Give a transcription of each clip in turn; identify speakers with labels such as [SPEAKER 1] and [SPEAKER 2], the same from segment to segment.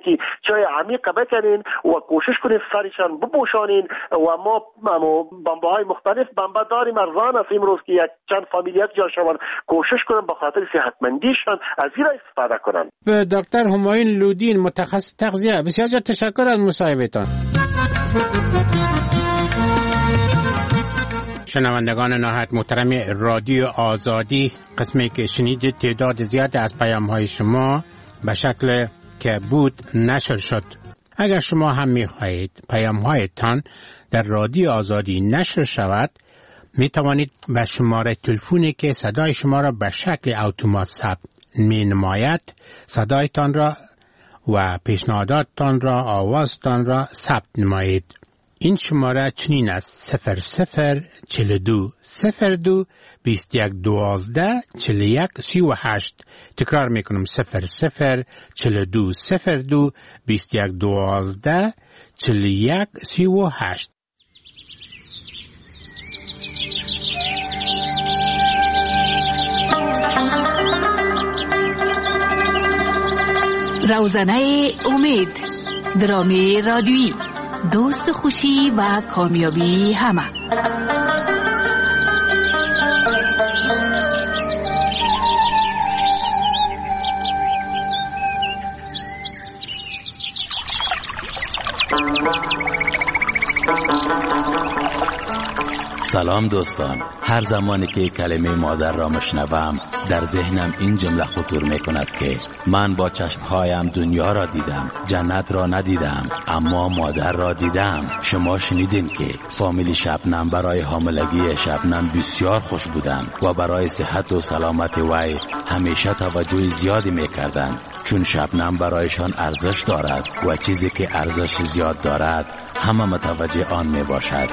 [SPEAKER 1] که چای عمیق بکنین و کوشش کنین سرشان بپوشانین و ما بمباهای مختلف بمبا داریم ارزان است امروز که یک چند فامیلیت جا شوند کوشش کنن به خاطر صحتمندیشان از این استفاده کنن.
[SPEAKER 2] به دکتر همایون لودین متخصص تغذیه بسیار تشکر از مصاحبهتان. شنوندگان نهایت محترم رادیو آزادی، قسمی که شنیدید تعداد زیاد از پیام‌های شما به شکل که بود نشر شد. اگر شما هم می‌خواهید پیام‌هایتان در رادیو آزادی نشر شود، می توانید به شماره تلفنی که صدای شما را به شکل اتومات ثبت می نماید صدایتان را و پیشنهاداتتان را آوازتان را ثبت نمایید. این شماره چنین است: 0042 02 21 12 41 38. تکرار میکنم: 0042 02 21 12 41 38.
[SPEAKER 3] روزنه امید، درامی رادیویی، دوست خوشی و کامیابی همه.
[SPEAKER 4] سلام دوستان، هر زمانی که کلمه مادر را مشنوم در ذهنم این جمله خطور میکند که من با چشمهایم دنیا را دیدم، جنت را ندیدم اما مادر را دیدم. شما شنیدین که فامیل شبنم برای حاملگی شبنم بسیار خوش بودند و برای صحت و سلامت وی همیشه توجه زیادی میکردند، چون شبنم برایشان ارزش دارد و چیزی که ارزش زیاد دارد همه متوجه آن میباشد.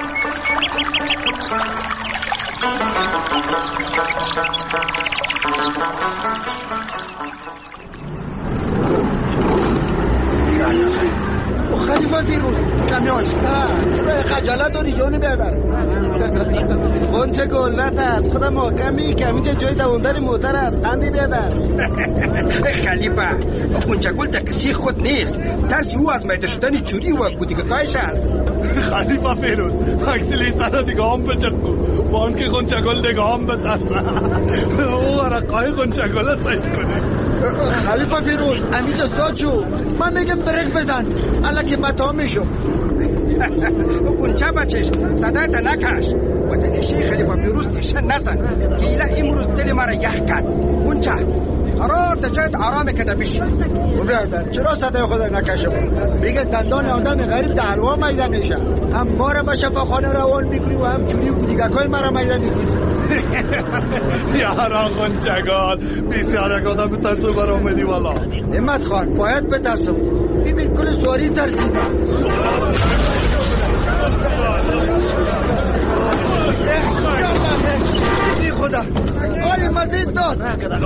[SPEAKER 5] خلیفه فیروز کمیان ستا خجالت داری جونی بیادر گنچه گل نترس خودم محکمی کمیجه جای دووندر موتر است خندی بیادر
[SPEAKER 6] خلیفه گنچه گل دقیقی خود نیست، ترسی او از میده شدن چوری و بودیگتایش است.
[SPEAKER 7] خلیفه فیروز اکسلی تنها دیگه هم بچکو بان که گنچه گل دیگه هم بترسه او ورقای گنچه گل سایت کنه.
[SPEAKER 5] خلیفه فیروز امیجا ساد شو، من میگم بریک بزن الا که متا میشو.
[SPEAKER 6] گنچه بچش صدایت نکش و تنشی خلیفه فیروز تشن نزن که ایله امروز دل مرا یخ کرد. گنچه قرار تا جایت آرام کده بشی.
[SPEAKER 5] بیادر چرا صدای خود نکشه بود؟ میگه دندان آدم غریب در حلوا میده میشه، هم ما را به شفاخانه روان میکنی و هم چوری و دیگکای مرا میده میکنی.
[SPEAKER 7] یارا گنچگال بسیار یک آدم ترسو برآمدی والا.
[SPEAKER 5] همت خان باید بترسم، ببین کل سواری ترسیده. ای خدا آی مزید داد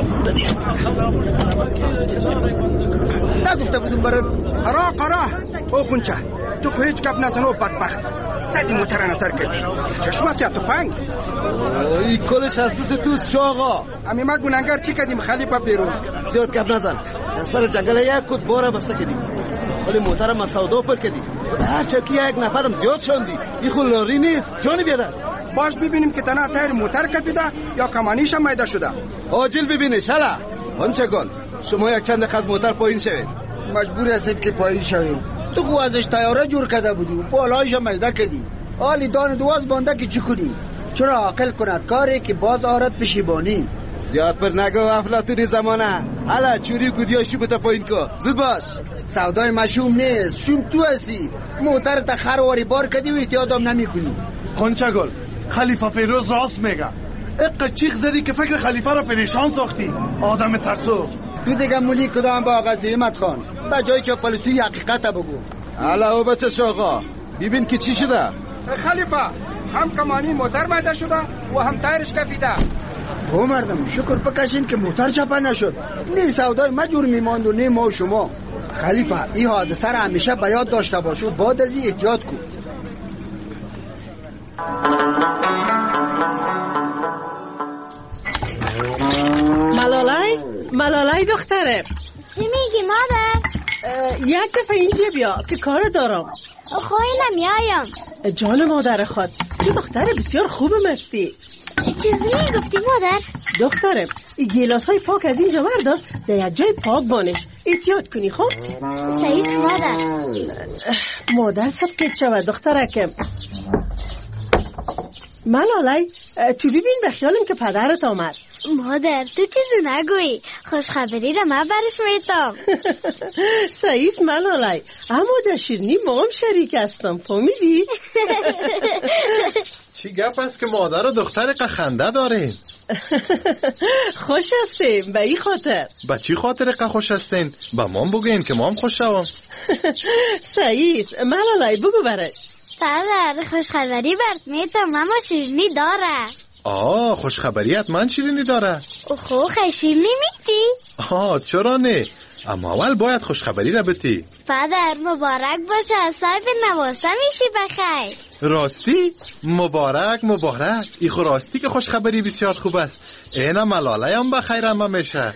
[SPEAKER 5] نگفته بودم برای
[SPEAKER 6] قرا او گنچه تو خو هیچ گپ نزن و بدبخت سدی موتر نظر کردی چشمه سیاد تفنگ
[SPEAKER 5] ای کلش هستوس توست شو آقا.
[SPEAKER 6] امی ما گناهگار چی کردیم خلیفه فیروز؟
[SPEAKER 5] زیاد گپ نزن، سر جنگل یک کت باره بسته کردیم ولی موترم از سودا پر کردیم، هر چکی یک نفرم زیاد شوندی. این خود لاری نیست جانی بیادر.
[SPEAKER 6] باش ببینیم که تنها تایر موتر کپیده یا کمانیش هم میده شده.
[SPEAKER 5] آجیل ببینیش هلا. آنچه گل شما یک چند دقیقه از موتر پایین شوید. مجبور هستیم که پایین شویم. تو خو ازش تیاره جور کرده بودی و بالایش هم میده کردی، حالی دان دواز بانده که چی کنی؟ چرا عاقل کند کاری که باز آرد پشیبانی. زیاد پر نگو افلاطونی زمانه. هلا چوری گودیا شومتا پایین کو زود باش. سودای مشوم نیست، شوم تو هستی. موتر تا خرواری بار کردی و احتیاطم نمیکنی.
[SPEAKER 7] گنچه گل خلیفه فیروز راست میگه. اقا چیخ زدی که فکر خلیفه را پریشان ساختی آدم ترسو.
[SPEAKER 5] تو دیگه مولی کدام با آقا زیمت خان با جای چاپلوسی حقیقت بگو. حالا او بچه شاقا ببین که چی شده.
[SPEAKER 6] خلیفه هم کمانی موتر میده شده و هم تایرش کفیده.
[SPEAKER 5] او مردم شکر بکشیم که موتر چپا نشد، نه سودای مجور میماند و نه ما و شما. خلیفه این حادثه را همیشه به یاد داشته باش و بعد از این احتیاط کن.
[SPEAKER 8] ملالای دختره
[SPEAKER 9] چی میگی مادر؟
[SPEAKER 8] یک دفعه اینجا بیا که کار دارم.
[SPEAKER 9] خواهی نمیایم.
[SPEAKER 8] جان مادر خود، تو دختر بسیار خوبم هستی.
[SPEAKER 9] چیزی گفتی مادر؟
[SPEAKER 8] دخترم گیلاس های پاک از اینجا بردار، در یک جای پاک بانش، احتیاط کنی. خب
[SPEAKER 9] صحیح مادر.
[SPEAKER 8] مادر سبکت شود دخترکم. ملالی تو ببین به خیالم که پدرت آمد.
[SPEAKER 9] مادر تو چیزی نگویی، خوشخبری را من برش میتام.
[SPEAKER 8] صحیح ملالی، اما در شیرینی ما هم شریک هستم، فهمیدی؟
[SPEAKER 7] چی گپ است که مادر و دختر خنده دارین؟
[SPEAKER 8] خوش هستیم به این خاطر.
[SPEAKER 7] با چی خاطر خوش هستین؟ با ما بگین که ما هم خوش شوم.
[SPEAKER 8] صحیح ملالی بگو برش.
[SPEAKER 9] پدر خوشخبری برات میتام، اما شیرینی داره.
[SPEAKER 7] خوشخبری حتما شیرینی داره.
[SPEAKER 9] خیلی شیرینی میتی؟
[SPEAKER 7] چرا نه؟ اما اول باید خوشخبری را بتی.
[SPEAKER 9] پدر مبارک باشه، صاحب نواسه میشی بخیر.
[SPEAKER 7] راستی؟ مبارک. ای خو راستی که خوشخبری بسیار خوب است. اینا ملاله هم بخیر هم میشه.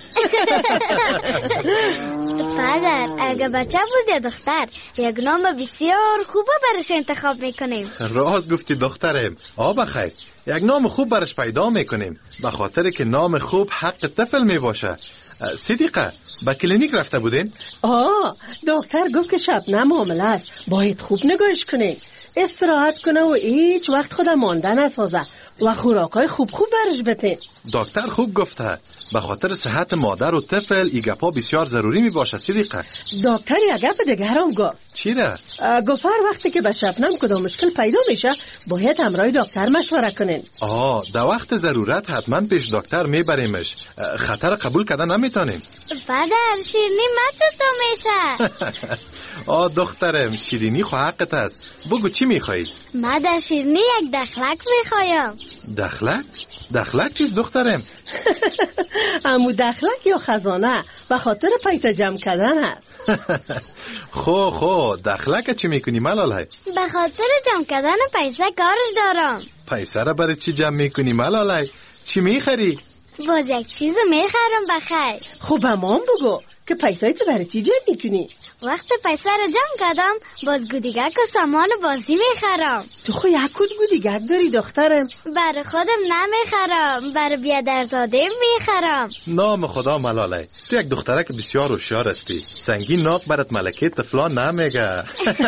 [SPEAKER 9] پدر اگه بچه بود یا دختر، یک نام بسیار خوبه برش انتخاب میکنیم.
[SPEAKER 7] راست گفتی دخترم. بخیر یک نام خوب برش پیدا میکنیم، به خاطر که نام خوب حق طفل میباشه. صدیقه با کلینیک رفته بودین؟
[SPEAKER 8] دکتر گفت که شبنم حامله است، باید خوب نگاهش کنین، استراحت کنه و هیچ وقت خودم ماندن نسازه و خوراکای خوب برش بده.
[SPEAKER 7] دکتر خوب گفته، به خاطر صحت مادر و طفل این گپا بسیار ضروری می باشه. صدیقه
[SPEAKER 8] دکتر یک گپ دیگه هم گفت.
[SPEAKER 7] چی را؟
[SPEAKER 8] گفت هر وقتی که به شبنم کدام مشکل پیدا میشه باید همراه دکتر مشوره کنین.
[SPEAKER 7] در وقت ضرورت حتما پیش دکتر میبریمش، خطر قبول کردن نمیتونیم.
[SPEAKER 9] پدر شیرینی مچه تو میشه.
[SPEAKER 7] دخترم شیرینی خو حقت است، بگو چی میخوایی؟
[SPEAKER 9] من در شیرینی یک دخلک میخوایم.
[SPEAKER 7] دخلک چیز دخترم؟
[SPEAKER 8] امو دخلک یا خزانه به خاطر پیسه جمع کردن هست.
[SPEAKER 7] خو دخلک چی میکنی ملاله؟
[SPEAKER 9] به خاطر جمع کردن پیسه کارش دارم.
[SPEAKER 7] پیسه را برای چی جمع میکنی ملاله؟ چی میخری؟
[SPEAKER 9] باز یک چیز میخرم بخیر.
[SPEAKER 8] خب ما هم بگو که پیسه تو برای چی جمع میکنی؟
[SPEAKER 9] وقت پیسه را جمع کردم باز گودیگک و سامان بازی میخرم.
[SPEAKER 8] تو خو یک کود گودیگک داری دخترم؟
[SPEAKER 9] برای خودم نمیخرم، برای بیادرزاده میخرم.
[SPEAKER 7] نام خدا ملاله، تو یک دخترک بسیار هوشیار هستی، سنگین ناق برات ملکه طفلان نمیگه.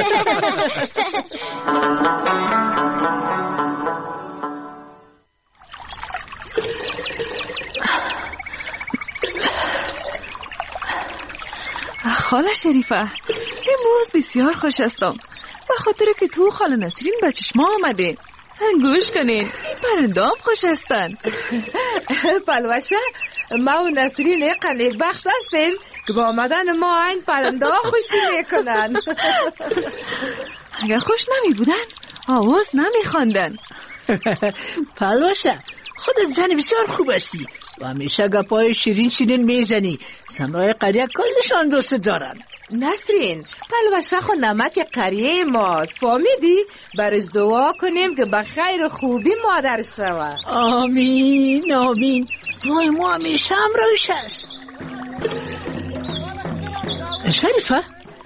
[SPEAKER 10] خاله شریفه امروز بسیار خوش هستم به خاطر که تو خاله نسرین به چشم آمده. گوش کنین پرنده هم خوش هستن.
[SPEAKER 11] پلوشه ما و نسرین قنیق بخت هستیم که با آمدن ما این پرنده ها خوشی میکنن.
[SPEAKER 10] اگر خوش نمی بودن آواز نمی خواندن.
[SPEAKER 12] پلوشه خودت زن بسیار خوب هستی و همیشه گپای شیرین میزنی، سنای قریه کلشان دوست دارن.
[SPEAKER 11] نسرین پلوشه خو نمک قریه ماست، فهمیدی؟ برش دعا کنیم که به خیر خوبی مادر شود.
[SPEAKER 12] آمین دعای ما همیشه همراهش هست. شریفه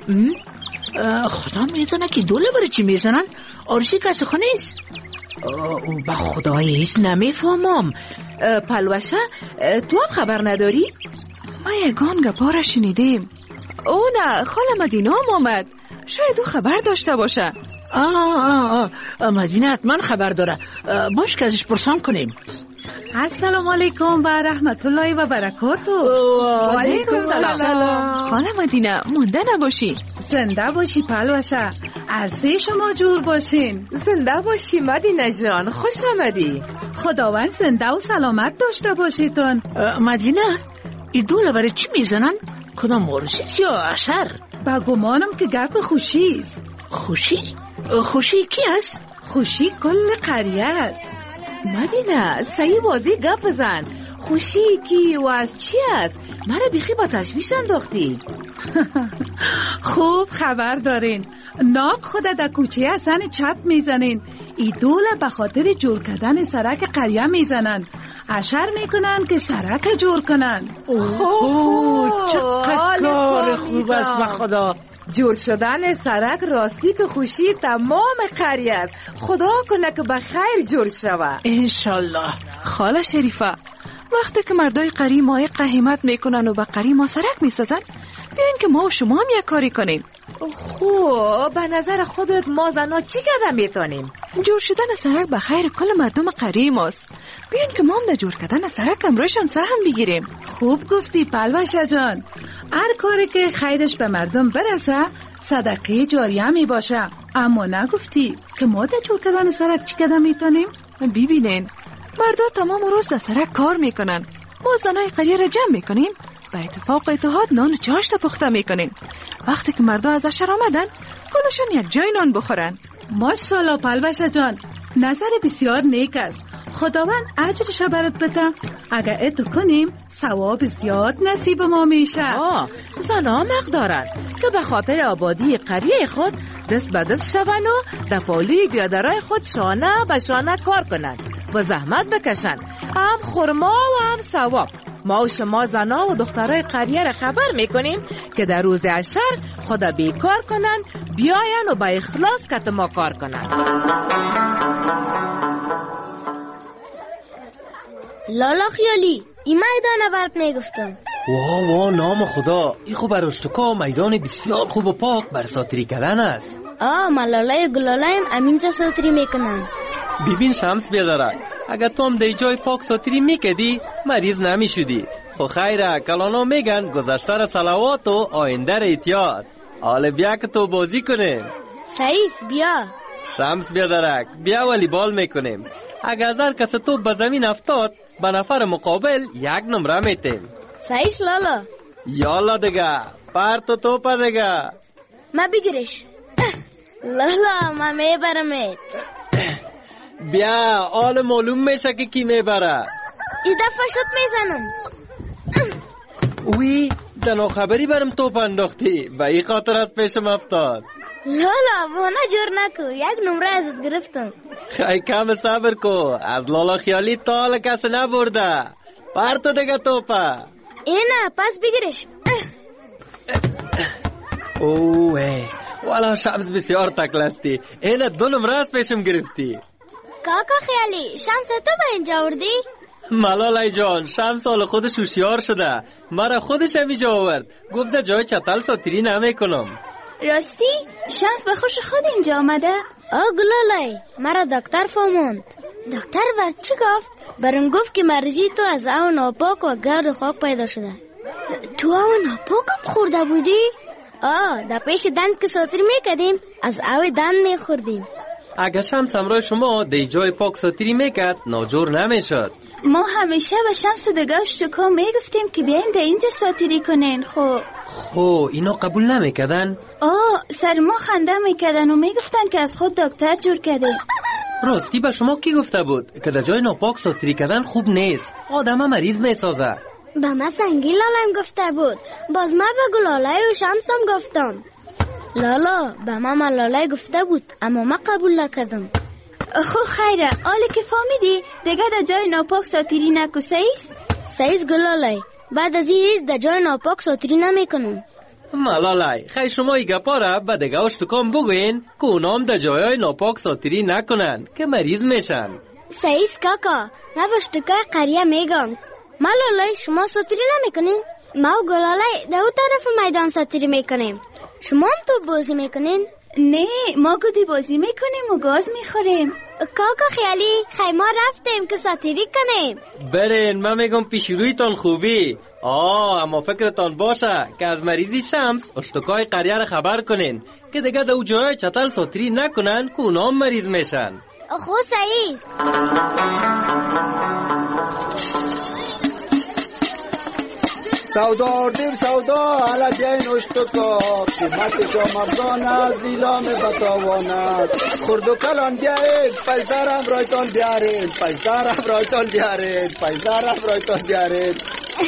[SPEAKER 12] خدا میدونه که دوله برای چی میزنن؟ آرشی کسی خو نیست؟
[SPEAKER 11] با خدای هیچ نمیفهمم. پلوشه تو هم خبر نداری؟
[SPEAKER 10] ما یگان گپا را شنیدیم. او نه خاله مدینه هم آمد، شاید او خبر داشته باشه.
[SPEAKER 12] مدینه حتما خبر داره، باش که ازش پرسان کنیم.
[SPEAKER 13] السلام علیکم و رحمت الله و برکاته.
[SPEAKER 10] و علیکم السلام. خاله مدینه مونده نباشی.
[SPEAKER 13] زنده باشی پلوشه، عرصه شما جور باشین.
[SPEAKER 11] زنده باشی مدینه جان، خوش آمدی.
[SPEAKER 13] خداوند زنده و سلامت داشته باشیتون.
[SPEAKER 12] مدینه این دوله برای چی میزنن؟ کدام مورسیس یا اشر؟
[SPEAKER 13] با گمانم که گپ خوشیست.
[SPEAKER 12] خوشی کی هست؟
[SPEAKER 13] خوشی کل قریه است.
[SPEAKER 11] مدینه صحیح بازی گپ بزن، خوشی کی و از چی است؟ مرا بیخی با تشویش انداختی.
[SPEAKER 13] خوب خبر دارین، ناق خود در کوچه حسن چپ میزنین. ای دوله به خاطر جور کردن سرک قریه میزنن، اشر میکنن که سرک جور کنن.
[SPEAKER 8] چقدر کار خوب است به خدا.
[SPEAKER 11] جور شدن سرک راستی که خوشی تمام قریه است. خدا کنه که به خیر جور شوه
[SPEAKER 8] انشالله.
[SPEAKER 10] خاله شریفه، وقتی که مردای قری ماه قهیمت میکنن و به قری ما سرک میسازن، بیاین که ما و شما هم یک کاری کنیم.
[SPEAKER 11] خوب، به نظر خودت ما زنا چی کردن میتونیم؟
[SPEAKER 10] جور شدن سرک به خیر کل مردم قری ماست. بیاین که ما هم در جور کردن سرک امروشان سهم بگیریم.
[SPEAKER 13] خوب گفتی پلوشه جان. هر کاری که خیرش به مردم برسه صدقه جاریه می باشه. اما نگفتی که ما در جور کردن سرک چی کردن میتونیم؟
[SPEAKER 10] ببینین، مردا تمام روز در سرک کار میکنن. ما زنای قریه را جمع میکنیم، به اتفاق و اتحاد نان چاشت پخته میکنیم. وقتی که مردا از اشر آمدن، کلشون یک جای نان بخورن.
[SPEAKER 13] ماشاءالله پلوشه جان، نظر بسیار نیک است. خداوند اجرش برات بده. اگر اتو کنیم ثواب زیاد نصیب ما میشه.
[SPEAKER 11] زنا حق دارن که به خاطر آبادی قریه خود دست به دست شون و در پالوی بیادرای خود شانه به شانه کار کنن و زحمت بکشن، هم خرما و هم ثواب. ما و شما زنا و دخترای قریه را خبر میکنیم که در روز اشر خدا بیکار کنن، بیاین و با اخلاص کت ما کار کنن.
[SPEAKER 9] لالا خیالی، این میدان برات میگفتم.
[SPEAKER 14] واه نام خدا، این خوب براشتکا میدان بسیار خوب و پاک بر ساتری کردن است.
[SPEAKER 9] ملالای گلالایم امینجا ساتری میکنن.
[SPEAKER 14] ببین شمس بیادره، اگر تو هم دی جای پاک ساتری میکدی مریض نمیشدی. خو خیره، کلانا میگن گذشته را صلوات و آینده را احتیاط. حالا بیا که تو بازی کنیم.
[SPEAKER 9] سعیس بیا.
[SPEAKER 14] شمس بیادرک، بیا والیبال میکنیم. اگر از هر کس تو به زمین افتاد به نفر مقابل یک نمره میتیم.
[SPEAKER 9] سعیس لالا.
[SPEAKER 14] یالا دیگه، پرت و توپا دیگه.
[SPEAKER 9] ما بگیرش. لالا ما میبرمت.
[SPEAKER 14] بیا، حال معلوم میشه که کی میبره.
[SPEAKER 9] این دفعه شد میزنم.
[SPEAKER 14] اوی، دنو خبری برم توپ انداختی، به این خاطر از پیشم افتاد.
[SPEAKER 9] لالا وانا جور نکو، یک نمره ازت گرفتم.
[SPEAKER 14] خیلی کم صبر کو، از لالا خیالی تا حالا کسی نبرده. پرتو دیگه توپا.
[SPEAKER 9] اینه پس بگیرش.
[SPEAKER 14] اوه، والا شمس بسیار تکلستی. اینه 2 نمره از پیشم گرفتی.
[SPEAKER 9] کاکا خیالی، شمس تو به اینجا آوردی؟
[SPEAKER 14] ملالای جان، شمس حال خودش هوشیار شده، مرا خودش هم اینجا آورد. گفته جای چتل ساتری نمیکنم.
[SPEAKER 9] راستی؟ شمس به خوش خود اینجا آمده؟ گلالای، مرا دکتر فهموند. دکتر بر چی گفت؟ برم گفت که مرضی تو از آب ناپاک و گرد خاک پیدا شده. تو آب ناپاک هم خورده بودی؟ در پیش دند که ساتری میکردیم از آب دند میخوردیم.
[SPEAKER 14] اگر شمس همراه شما دی جای پاک ساتری میکرد ناجور نمیشد.
[SPEAKER 13] ما همیشه به شمس دگاه شکا میگفتیم که بیاین در اینجا ساتری کنین.
[SPEAKER 14] خو اینو قبول نمیکردن؟
[SPEAKER 13] سر ما خنده میکردن و میگفتن که از خود دکتر جور کرده.
[SPEAKER 14] راستی به شما کی گفته بود که در جای ناپاک ساتری کردن خوب نیست؟ آدم مریض میسازه.
[SPEAKER 9] به من سنگی لالم گفته بود، باز من به گلالای و شمسم گفتم. لالا به من ملالای گفته بود اما من قبول نکردم.
[SPEAKER 13] خیره، حالا که فهمیدی دیگه در جای ناپاک ساتری نکو.
[SPEAKER 9] سعیس گلالای، بعد از این در جای ناپاک ساتری نمیکنم.
[SPEAKER 14] ملالای، خیلی شما ای گپا را به دیگه اشتکام بگوین که اونام در جای ناپاک ساتری نکنن که مریض میشن.
[SPEAKER 9] سعیس کاکا، من به اشتکای قریه میگم. ملالای شما ساتری نمیکنین؟ ما و گلالای در اون طرف میدان ساتری میکنیم. شما هم تو بازی میکنین؟
[SPEAKER 13] نه، ما گودی بازی میکنیم و گاز میخوریم.
[SPEAKER 9] کاکا خیالی، ما رفتیم که ساتری کنیم.
[SPEAKER 14] برین، من میگم پیش رویتان خوبی. اما فکرتان باشه که از مریضی شمس اشتکای قریه را خبر کنین که دیگه در او جای چتل ساتری نکنن که اونا هم مریض میشن.
[SPEAKER 9] خو سعید.
[SPEAKER 5] سودا آردیم سودا، حالا بیاین اشتکا، قیمت شامرزان است، دیلام بتاوان است. خرد و کلان بیارید، پیسرم رایتان بیارید، پیسرم رایتان بیارید، پیسرم رایتان بیارید.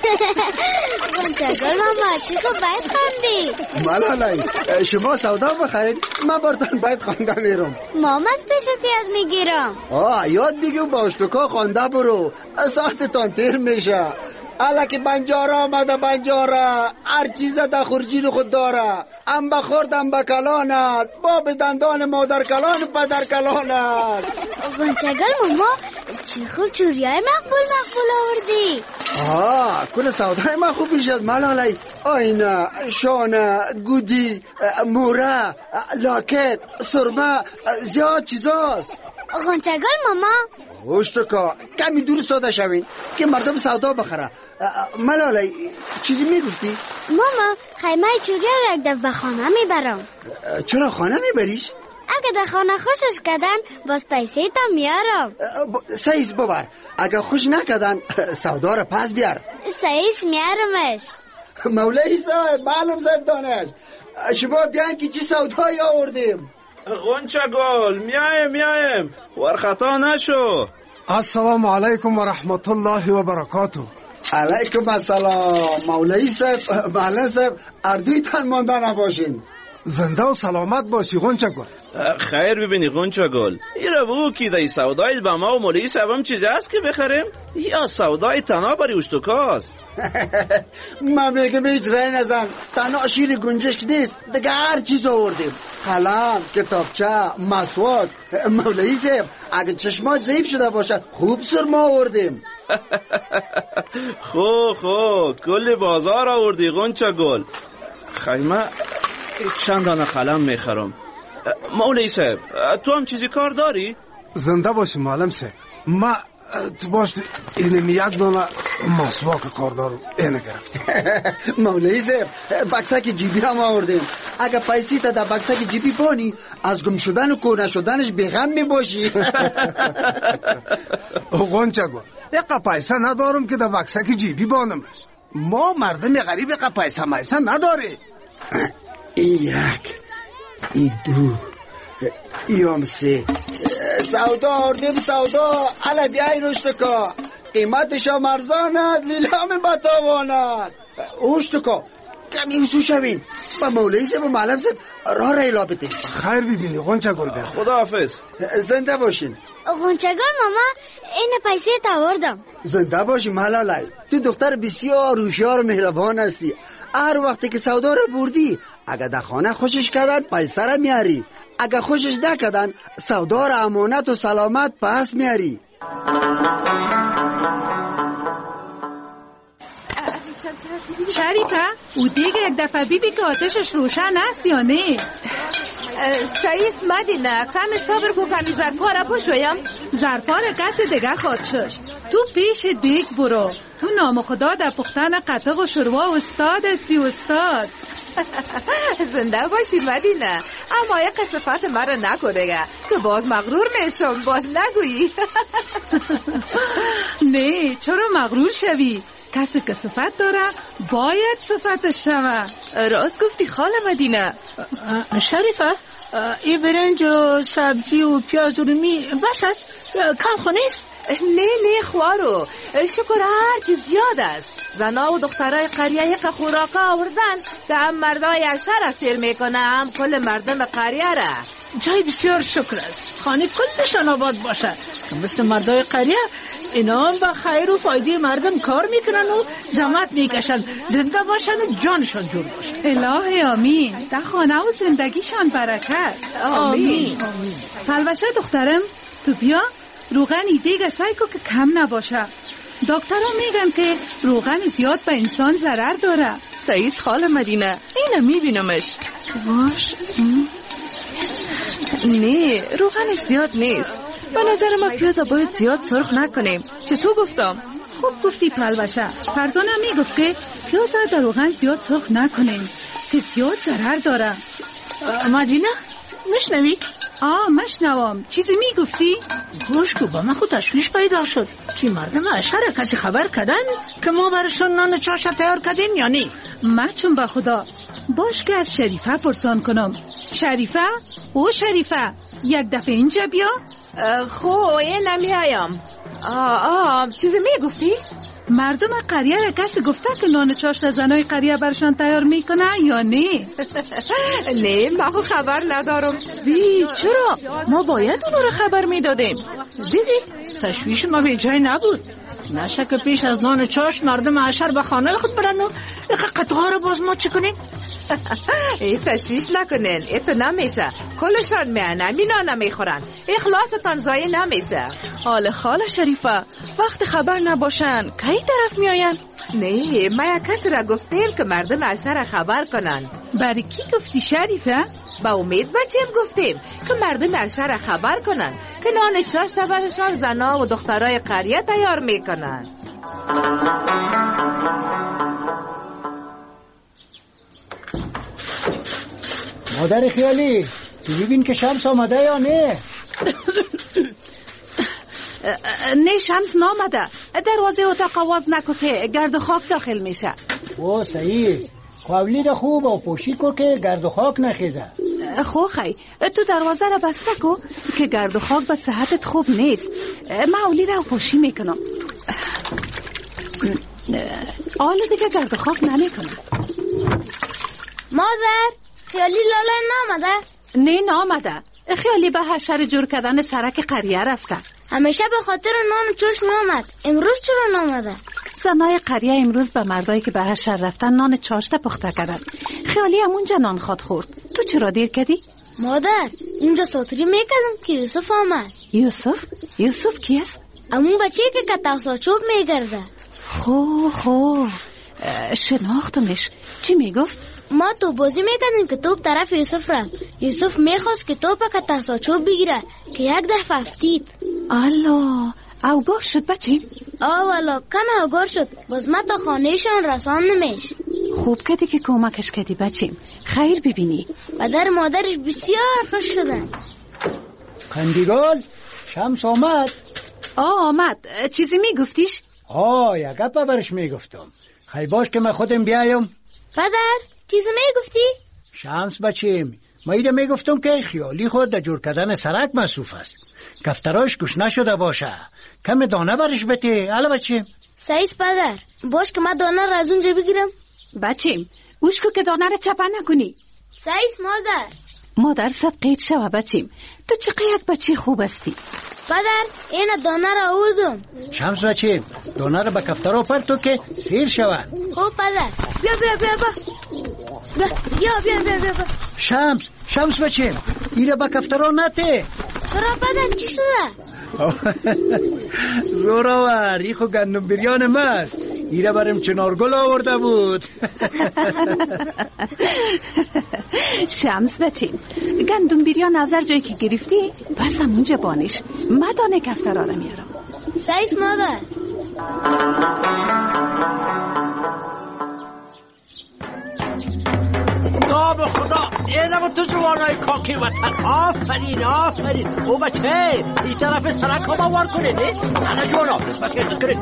[SPEAKER 9] گل ماما چی خوب باید خواندی.
[SPEAKER 5] ملالای شما سودا بخرید، من براتون باید خوانده میرم.
[SPEAKER 9] ماما از پیشت یاد میگیرم.
[SPEAKER 5] یاد بگیم با اشتکا خوانده برو، ساختتان تیر میشه. الا که بنجاره آمده بنجاره، هر چیز در خورجین خود داره. ام بخورد ام بکلان است، باب دندان مادر کلان و پدر کلان است.
[SPEAKER 9] گل ماما چی خوب چوریای مقبول آوردی.
[SPEAKER 5] کل سودای من خوب پیش از ملالای. آینه، شانه، گودی، موره، لاکت، سرمه، زیاد چیزاست.
[SPEAKER 9] گل ماما
[SPEAKER 5] اشتکا کمی دور ساده شوین که مردم سودا بخره. ملالای چیزی میگفتی؟
[SPEAKER 9] ماما خیمه چوری رو یک دفعه خانه میبرم.
[SPEAKER 5] چرا خانه میبریش؟
[SPEAKER 9] اگه در خانه خوشش کردن باز پیسه تا میارم.
[SPEAKER 5] سعیس ببر، اگه خوش نکردن سودا رو پس بیار.
[SPEAKER 9] سعیس میارمش.
[SPEAKER 5] مولای صاحب، معلوم صاحب دانش، شما بیان که چی سودایی آوردیم.
[SPEAKER 15] غنچه گل میایم ورخطا نشو.
[SPEAKER 16] السلام علیکم و رحمت الله و برکاته.
[SPEAKER 5] علیکم السلام. مولای صاحب، معلم صاحب، اردویتان مانده نباشین.
[SPEAKER 16] زنده و سلامت باشی غنچه گل.
[SPEAKER 15] خیر ببینی غنچه گل، ایره بگو که دی سودای به ما و مولای صاحبم چیز هست که بخریم یا سودای تنها بری اشتکاست؟
[SPEAKER 5] من میگم هیچ رای نزن، تنها شیر گنجشک نیست، دیگه هر چیز آوردیم. قلم، کتابچه، مسواک. مولای صاحب اگه چشمات ضعیف شده باشه خوب سرما آوردیم.
[SPEAKER 15] خوب کلی بازار آوردی غنچه گل. خیمه چند دانه قلم میخرم. مولای صاحب تو هم چیزی کار داری؟
[SPEAKER 16] زنده باشی معلم صاحب. ما تو باش اینم یک دانه مسواک کار دارم، اینه گرفتیم.
[SPEAKER 5] مولای صاحب بکسک جیبی هم آوردیم. اگه پیسی تا در بکسک جیبی پانی از گم شدن و کور نشدنش بیغم میباشی.
[SPEAKER 16] غنچه گل یک پیسه ندارم که در بکسک جیبی بانمش. ما مردم غریب یک پیسه نداره.
[SPEAKER 5] این یک، این دو، این سه. سودا آوردیم سودا. الا بیاین اشتکا، قیمتش هم ارزان است، لیلام بتاوان است. اشتکا کمی وسو شوین. با مولای صاحب و معلم صاحب راه را ایلا بده.
[SPEAKER 16] خیر ببینی غنچه گل. بیا
[SPEAKER 15] خداحافظ.
[SPEAKER 5] زنده باشین.
[SPEAKER 9] غنچه گل ماما این پیسه تا آوردم.
[SPEAKER 5] زنده باشی ملالای، تو دختر بسیار هوشیار و مهربان هستی. هر وقتی که سودا رو بردی اگه در خانه خوشش کردن پیسه را میاری، اگه خوشش نکردن سودا را امانت و سلامت پس میاری.
[SPEAKER 13] شریفه او دیگه یک دفعه بیبی که آتشش روشن است یا نه؟
[SPEAKER 11] سعیس مدینه کمی صبر کو، کمی ظرفا را پشویم.
[SPEAKER 13] ظرفا را قصد دیگه خواد ششت. تو پیش دیگ برو، تو نام خدا در پختن قطق و شروع استاد استی استاد.
[SPEAKER 11] زنده باشی مدینه، اما یک صفت مرا نکو دیگه که باز مغرور میشم. باز نگویی.
[SPEAKER 13] نه چرا مغرور شوی؟ کسی که صفت داره باید صفتش شوه.
[SPEAKER 11] راست گفتی خاله مدینه.
[SPEAKER 12] شریفه این برنج و سبزی و پیاز و رومی بس است؟ کم خو نیست؟
[SPEAKER 11] نه خوارو، شکر هر چیز زیاد است. زنا و دخترای قریه یک خوراکا آوردن که هم مردای عشر اسیر میکنه هم کل مردم قریه را.
[SPEAKER 12] جای بسیار شکر است، خانه کلشان آباد باشه که مثل مردای قریه اینا هم با خیر و فایده مردم کار میکنن و زحمت میکشن، زنده باشن و جانشان جور باشه.
[SPEAKER 13] الهی آمین. در خانه و زندگیشان برکت.
[SPEAKER 11] آمین.
[SPEAKER 13] پلوشه دخترم تو بیا روغن دیگه سعی کن که کم نباشه. دکترها میگن که روغن زیاد به انسان ضرر داره.
[SPEAKER 11] سعیس خاله مدینه اینو میبینمش.
[SPEAKER 12] باش
[SPEAKER 11] نه روغنش زیاد نیست. به نظر ما پیازا باید زیاد سرخ نکنیم. چطور گفتم؟
[SPEAKER 13] خوب گفتی پلوشه. فرزانم میگفت که پیازا در روغن زیاد سرخ نکنیم که زیاد ضرر داره.
[SPEAKER 12] مدینه میشنوی؟
[SPEAKER 13] مشنوم. چیزی میگفتی؟
[SPEAKER 12] گوش کو، با من خود تشویش پیدا شد که مردم اشهر کسی خبر کردن که ما برشون نان چاشت تیار کردیم یا نی؟
[SPEAKER 13] من چون به خدا باش که از شریفه پرسان کنم. شریفه؟ او شریفه یک دفعه اینجا بیا.
[SPEAKER 11] خو این نمیایم. چیزی میگفتی؟
[SPEAKER 13] مردم قریه را کسی گفته که نان چاشت زنای قریه برشان تیار میکنه یا نه؟
[SPEAKER 11] نه من خبر ندارم.
[SPEAKER 12] بی چرا؟ ما باید اونو رو خبر میدادیم. دیدی؟ تشویش ما به جای نبود. نشه که پیش از نان چاشت مردم عشر به خانه خود برن و قطعه رو باز ما چه کنیم؟
[SPEAKER 11] ای تشویش نکنین، ایتو نمیشه. کلشان میانه مینا نمیخورن. اخلاصتان ضایع نمیشه.
[SPEAKER 10] حال خاله شریفه وقت خبر نباشن کی طرف میاین؟
[SPEAKER 11] نه ما یک کسی را گفتیم که مردم عشر خبر کنن.
[SPEAKER 10] برای کی گفتی شریفه؟
[SPEAKER 11] با امید بچیم گفتیم که مردم عشر خبر کنن که نان چاشت برشان زنا و دخترای قریه تیار میکنن.
[SPEAKER 5] مادر خیالی ببین که شمس آمده یا نه؟
[SPEAKER 10] نه شمس نامده. دروازه اتاق آواز نکته گرد و خاک داخل میشه.
[SPEAKER 5] او صحیح. قولی ده خوب و پوشی کو که گرد و خاک نخیزه.
[SPEAKER 10] خوخی تو دروازه را بسته کو که گرد و خاک به صحتت خوب نیست. معولی را پوشی میکنم. آل دیگه گرد و خاک نمیکنم.
[SPEAKER 9] مادر خیالی لاله نامده؟
[SPEAKER 10] نه نامده. خیالی به حشر جور کردن سرک قریه رفته.
[SPEAKER 9] همیشه به خاطر نان چوش نامد. امروز چرا نامده؟
[SPEAKER 10] زنای قریه امروز به مردایی که به حشر رفتن نان چاشت پخته کردن. خیالی همونجا نان خواد خورد. تو چرا دیر کردی؟
[SPEAKER 9] مادر اینجا ساتری میکردم که یوسف آمد.
[SPEAKER 10] یوسف کیست؟
[SPEAKER 9] امون بچه که کتاق چوب میگرده.
[SPEAKER 10] خو شناختمش. چی میگفت؟
[SPEAKER 9] ما تو بازی میکردیم که توپ طرف یوسف رفت. یوسف میخواست که توپ کتاق چوب بگیره که یک دفعه افتید.
[SPEAKER 10] الله اوگاه شد بچه؟
[SPEAKER 9] والا کم اوگاه شد. باز ما تا خانهشان رسان نمیش.
[SPEAKER 10] خوب کردی که کمکش کردی بچیم. خیر ببینی.
[SPEAKER 9] پدر مادرش بسیار خوش شدن.
[SPEAKER 5] قندیگال شمس آمد.
[SPEAKER 10] آمد. چیزی میگفتیش؟
[SPEAKER 5] یک گپ برش میگفتم. خیلی باش که من خودم بیایم.
[SPEAKER 9] پدر چیزی میگفتی؟
[SPEAKER 5] شمس بچیم ما ایده میگفتم که خیالی خود در جور کردن سرک مصروف است. کفتراش گوش نشده باشه. کم دانه برش بده. الا بچیم
[SPEAKER 9] سعیس پدر باش که من دانه را از اونجا بگیرم.
[SPEAKER 10] بچیم اوشکو که دانه را چپه نکنی.
[SPEAKER 9] سعیس
[SPEAKER 10] مادر صدقیت شوه بچیم. تو چقدر یک بچه خوب هستی.
[SPEAKER 9] پدر این دانه را آوردم.
[SPEAKER 5] شمس بچیم دانه را به کفترا پرتو که سیر شوه.
[SPEAKER 9] خوب پدر بیا.
[SPEAKER 5] شمس بچیم ایره به کفترا نته.
[SPEAKER 9] چرا پدر چی شده؟
[SPEAKER 5] زوراور ایخو گندم بریان ماست. ایره برم چنارگل آورده بود.
[SPEAKER 10] شمس بچیم گندم بریان از هر جایی که گرفتی بس همونجا بانش. مدانه کفترها را میارم.
[SPEAKER 9] سعیس مادر
[SPEAKER 17] نام خدا اینم تو جوانای کاکی وطن. آفرین او بچه این طرف سرک ها باور کنه نه؟ انا جوانا بس که کنید.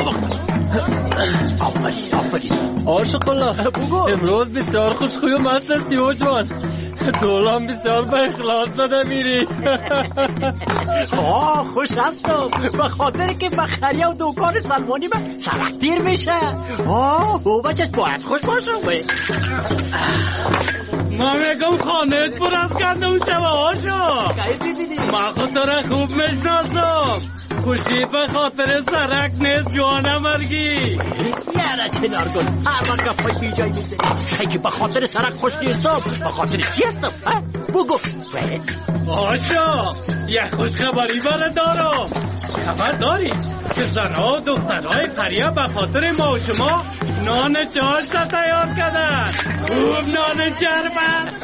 [SPEAKER 17] آفرین
[SPEAKER 14] عاشق الله امروز بسیار خوشخوی و مست هستی او جوان. دولان بسیار به اخلاص زده میری.
[SPEAKER 17] خوش هستم به خاطر که بخریه و دوکان سلمانی به سرک دیر میشه. او بچه باید خوش باشه.
[SPEAKER 14] ما میگم خانهت پر از گندم شبه هاشو. من خاطر خوب میشناسم. خوشی به خاطر سرک نیست جوانه مرگی.
[SPEAKER 17] یاره چنارگل هر وقت گفت بی جای میزنی. که به خاطر سرک خوش نیستم به خاطر چی هستم؟ بگو
[SPEAKER 14] آشا یک خوش خبری برای دارم. خبر داری که زنها و دخترهای قریه به خاطر ما و شما نان چاشت تیار کردن. خوب نان چربست.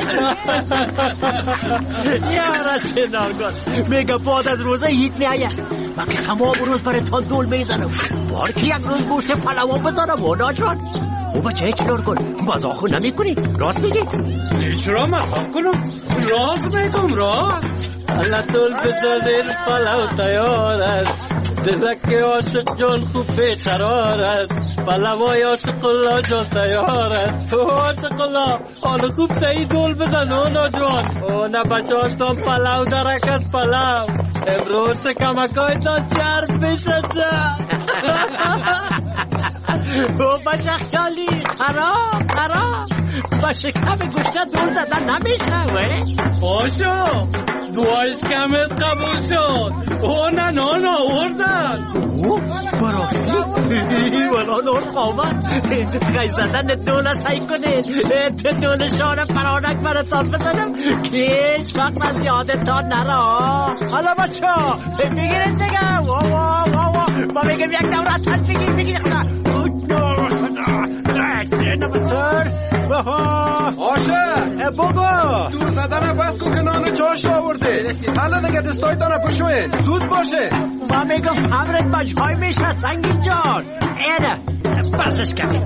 [SPEAKER 17] یاره چنارگل میگه بعد از روزه هیت میآید. من که تمام روز برای تا دول میزنم. بار که یک روز گوشت پلو بزنم و ناجوان. او بچه چطور کن مزاخو نمی کنی؟ راست میگی؟
[SPEAKER 14] چرا مزاخ کنم؟ راست میگم راست. لطول بزنیر پلو تیار است. دلک عاشق جان خوب بیقرار است. پلوای عاشق الله جان تیار است. او عاشق الله حالا خوب تایی دول بزن او ناجوان. او نه بچه هاشتان پلو درک از پلو. امروز شکمکای تا چرب بشه چه.
[SPEAKER 17] او بچه خیالی خراب با شکم گوشت دور زدن نمیشه
[SPEAKER 18] باشو دوایش کمت قبول شد او نان آوردن
[SPEAKER 17] براستی ولا نور آمد خیلی زدن دول سعی کنید دول شانه فرانک براتان بزنم که هیچ وقت از یادتان نرا. حالا بچه بگیرید دیگه ما میگم یک دورتن بگیر
[SPEAKER 6] آشه
[SPEAKER 17] بگو
[SPEAKER 6] دور زدن بس کن که نان چاش آورده. حالا دیگه دستای دانه پشوین زود باشه.
[SPEAKER 17] ما میگم همرت مجهای میشه سنگین جان. اینه بسش کنید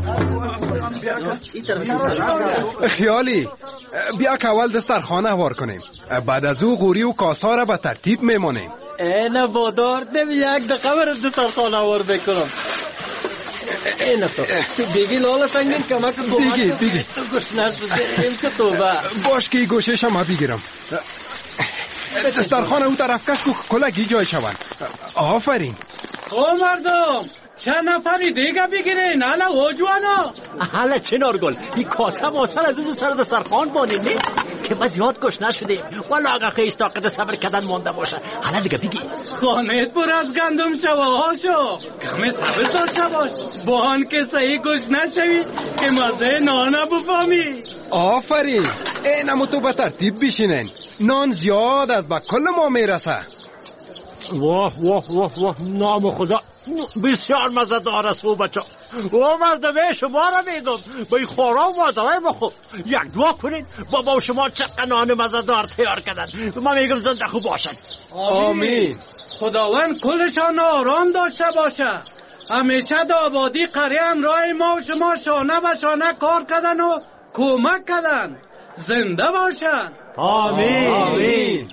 [SPEAKER 6] خیالی بیا که اول دسترخوانه وار کنیم، بعد از او غوری و کاسا را به ترتیب میمانیم.
[SPEAKER 14] اینه بادار نمی یک دقیقه برد دسترخوانه وار بکنم. اینه تو بگی لالا سنگین کمک
[SPEAKER 6] بگی
[SPEAKER 14] گوش نشده این که توبه
[SPEAKER 6] باش که گوشش هم بگیرم. دسترخوان او طرف کش که کلگی جای شوند. آفرین.
[SPEAKER 18] او مردم چند نفری دیگه بگیرین حالا او جوانا.
[SPEAKER 17] حالا چنار گل این کاسه واسه از اون سر دسترخوان بانیم که ما زیاد گوش نشدیم والا اگه خیش طاقت صبر کردن مانده باشه. حالا دیگه بگی
[SPEAKER 18] خانهت پر از گندم شوه هاشو کمی صبر داشته باش بان که صحیح گوش نشوی که مزه نانه بفهمی.
[SPEAKER 6] آفرین. اینمو تو به ترتیب بشینین، نان زیاد از با کل ما میرسه.
[SPEAKER 17] واه نام خدا بسیار مزه‌دار است او بچه. او مردمه شما را میگم با این خورا و مادرای بخور یک دعا کنین بابا شما چقدر نان مزه‌دار تیار کردن. ما میگم زنده خوب باشن.
[SPEAKER 6] آمین.
[SPEAKER 18] خداوند کلشان آرام داشته باشه. همیشه دا آبادی قریه همراه ما و شما شانه به شانه کار کردن و کمک کردن. زنده باشن.
[SPEAKER 17] آمین.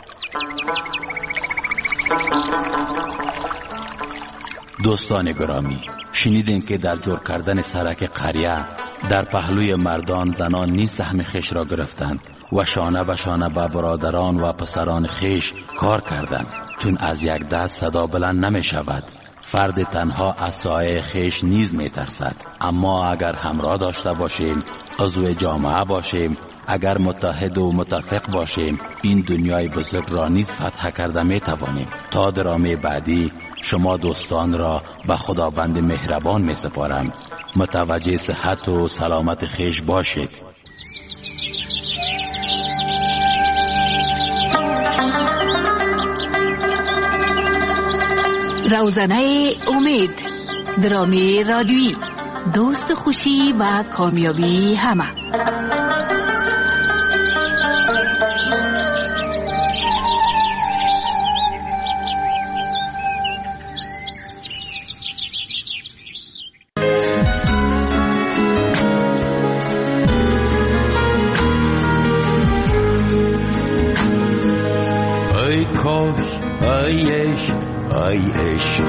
[SPEAKER 4] دوستان گرامی، شنیدین که در جور کردن سرک قریه در پهلوی مردان زنان نیز سهم خیش را گرفتند و شانه به شانه به برادران و پسران خیش کار کردند، چون از یک دست صدا بلند نمی شود. فرد تنها از سایه خیش نیز می ترسد. اما اگر همراه داشته باشیم، عضو جامعه باشیم، اگر متحد و متفق باشیم، این دنیای بزرگ را نیز فتح کرده می توانیم. تا درامه بعدی شما دوستان را به خداوند مهربان می سپارم. متوجه صحت و سلامت خیش باشید.
[SPEAKER 3] روزنه امید، درامی رادیویی، دوست خوشی و کامیابی همه.
[SPEAKER 19] ای کاش ای عشق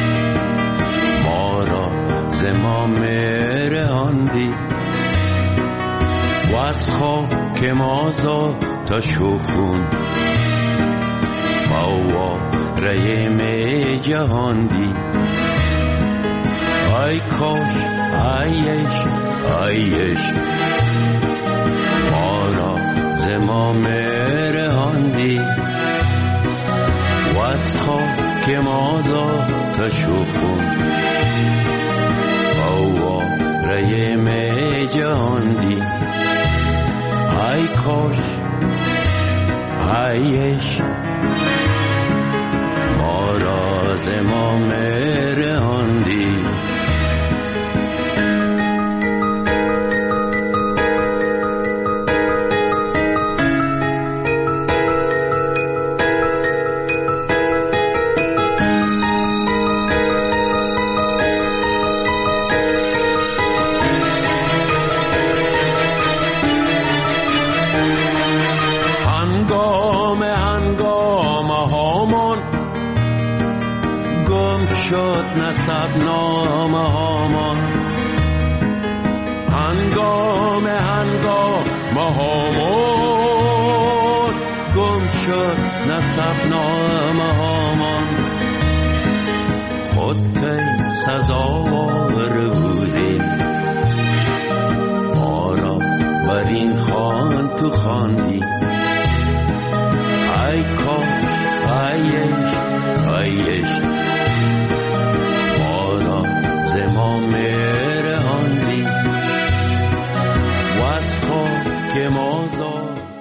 [SPEAKER 19] ما را ز ما رهاندی و از خاک ما تا شخون فواره می جهاندی. ای کاش ای عشق ما را ز ما رهاندی و از خاک ما تا شخون فواره می جهاندی. ای کاش ای عشق ما را ز ما رهاندی. نسب نامه هامان هنگام هامان گم شد نسب نامه هامان. خود کی سزاوار بودی تو خواندی ای کاش ایش ما را زمام رهاندی و از خاک ما زاد